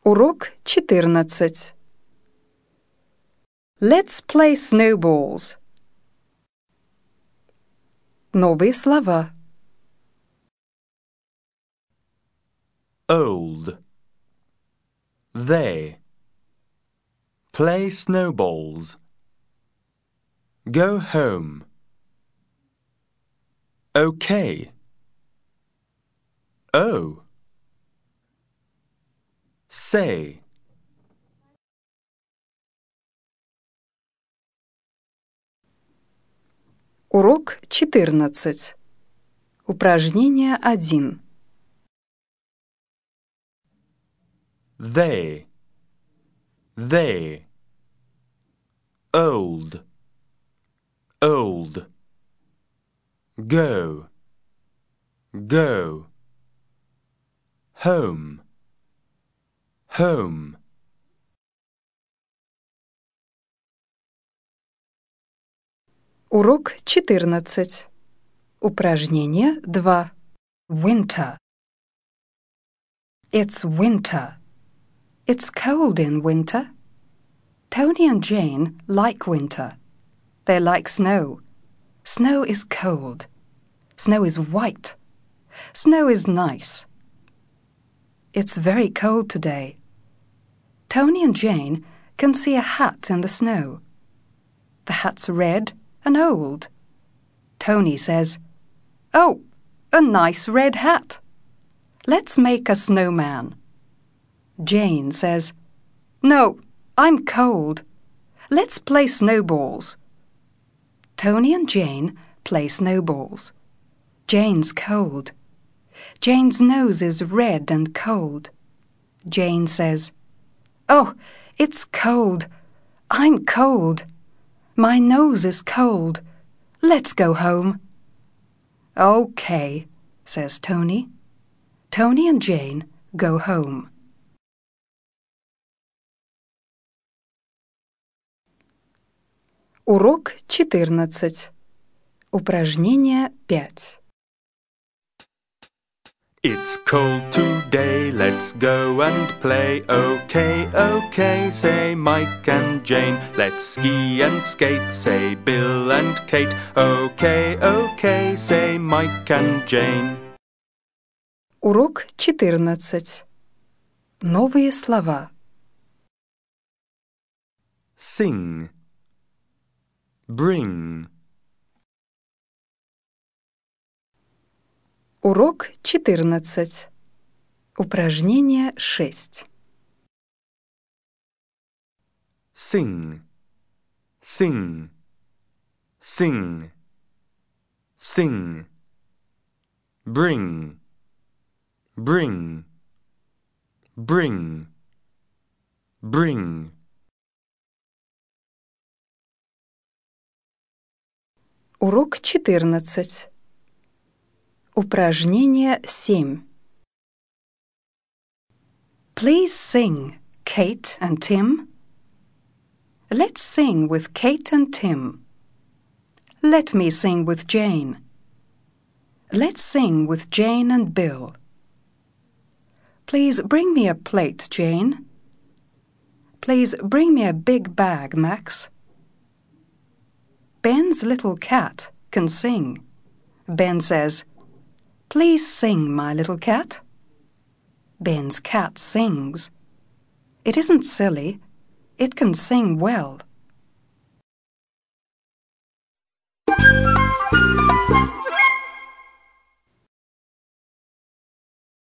Урок 14. Let's play snowballs. Новые слова. Old. They. Play snowballs. Go home. Okay. Oh. Say. Урок 14. Упражнение 1. They. They. Old. Old. Go. Go. Home. Home. Урок 14. Упражнение 2. Winter. It's winter. It's cold in winter. Tony and Jane like winter. They like snow. Snow is cold. Snow is white. Snow is nice. It's very cold today. Tony and Jane can see a hat in the snow. The hat's red and old. Tony says, "Oh, a nice red hat. Let's make a snowman." Jane says, "No, I'm cold. Let's play snowballs." Tony and Jane play snowballs. Jane's cold. Jane's nose is red and cold. Jane says, "Oh, it's cold. I'm cold. My nose is cold. Let's go home." "Okay," says Tony. Tony and Jane go home. Урок 14. Упражнение 5. It's cold today, let's go and play. Okay, okay, say Mike and Jane. Let's ski and skate, say Bill and Kate. Okay, okay, say Mike and Jane. Урок 14. Новые слова. Sing. Bring. Урок 14. Упражнение 6. Sing. Sing. Sing. Sing. Bring. Bring. Bring. Bring. Урок 14. Упражнение 7. Please sing, Kate and Tim. Let's sing with Kate and Tim. Let me sing with Jane. Let's sing with Jane and Bill. Please bring me a plate, Jane. Please bring me a big bag, Max. Ben's little cat can sing. Ben says, "Please sing, my little cat." Ben's cat sings. It isn't silly. It can sing well.